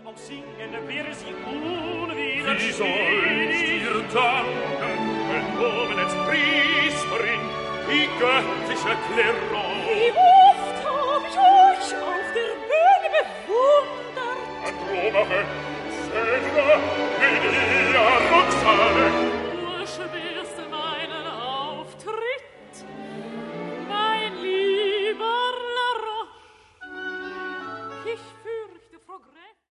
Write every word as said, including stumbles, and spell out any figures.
auch singen wir sie unwiderstehlich. Wie sollst ihr danken, wenn jetzt Priesterin, die göttliche Klärung? Wie oft hab ich euch auf der Bühne bewundert. Andromache, Cedra, Medea, Roxane. Nur schwer